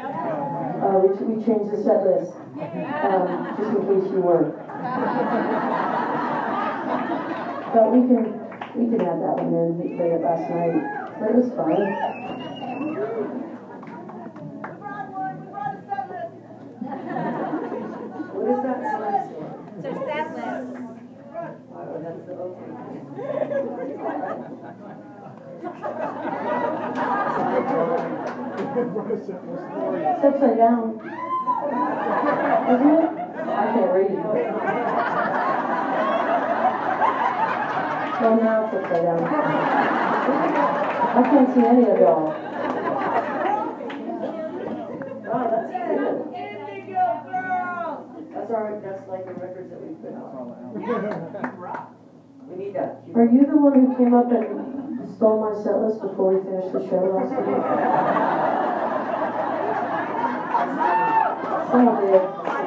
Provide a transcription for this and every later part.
We changed the set list, just in case you were. But we can add that one in. We played it last night, but it was fun. What is that set list for? It's our set list. Oh, that's the okay. It's upside down. Isn't it? I can't read it. Well, now it's upside down. I can't see any of y'all. Oh, that's good. Indigo Girls! That's like the records that we put out. We need that. Are you the one who came up and stole my set list before we finished the show last night? Son of a bitch.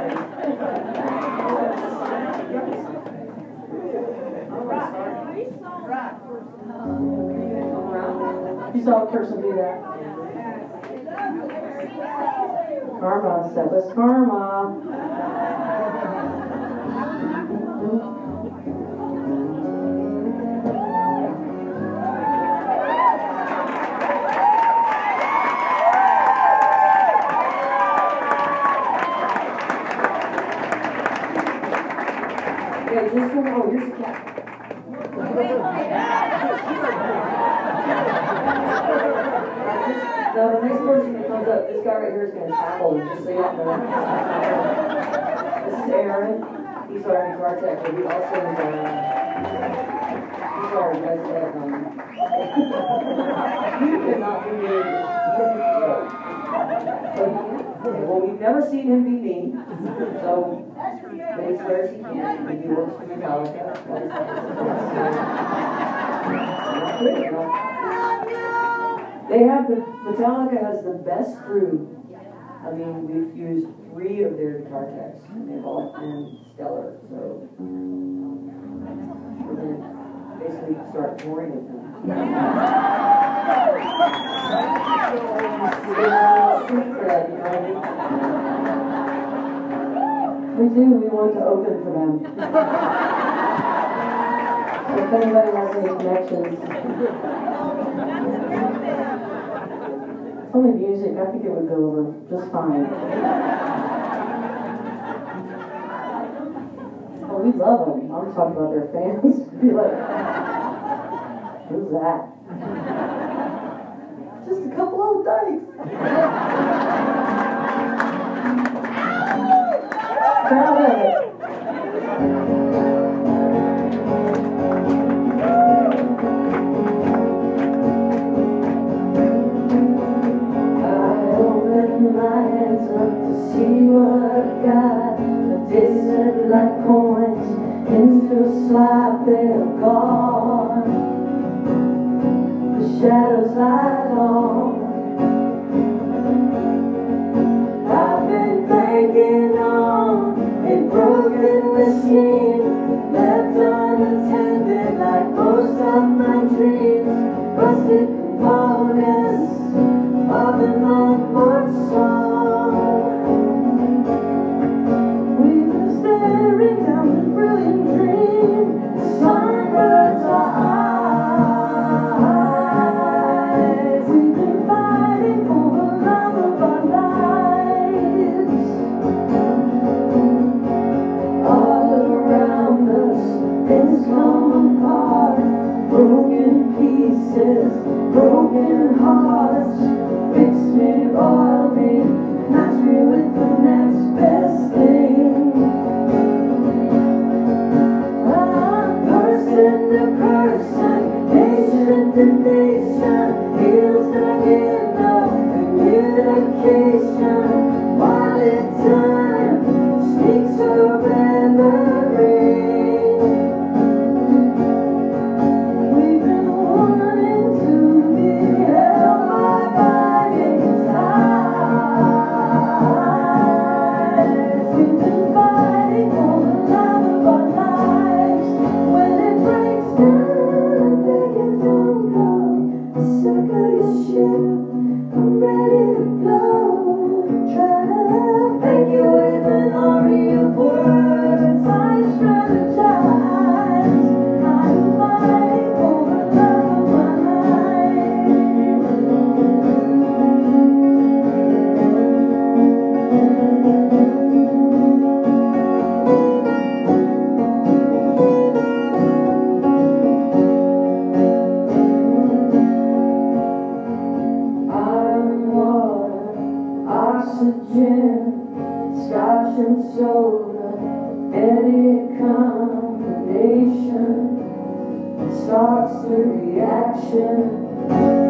You saw a person do that. Karma, set list karma. Okay, this one, oh, here's the cat. Now, the next person that comes up, this guy right here is going to tackle him, just so you know. This is Aaron. He's our guitar tech, but he also is he's our resident. He cannot be mean. Well, we've never seen him be mean, so but he swears he can, and he works for Metallica. Metallica has the best crew. I mean, we've used 3 of their guitar techs, and they've all been stellar. So we're going to basically start touring with them. We do. We want to open for them. So if anybody has any connections. It's only music. I think it would go over just fine. Oh, we love them. I'm talking about their fans. Be like, who's that? Just a couple old dykes. Proud of it. See what I've got, a desert like coins into a slide, they're gone. The shadows lie long. I've been banking on a broken machine, left unattended like most of my dreams. Rusted components of an unmarked song. Down the brilliant dream, the sun burns our eyes. We've been fighting for the love of our lives. All around us, things come apart, broken pieces. oxygen, scotch and soda, any combination starts the reaction.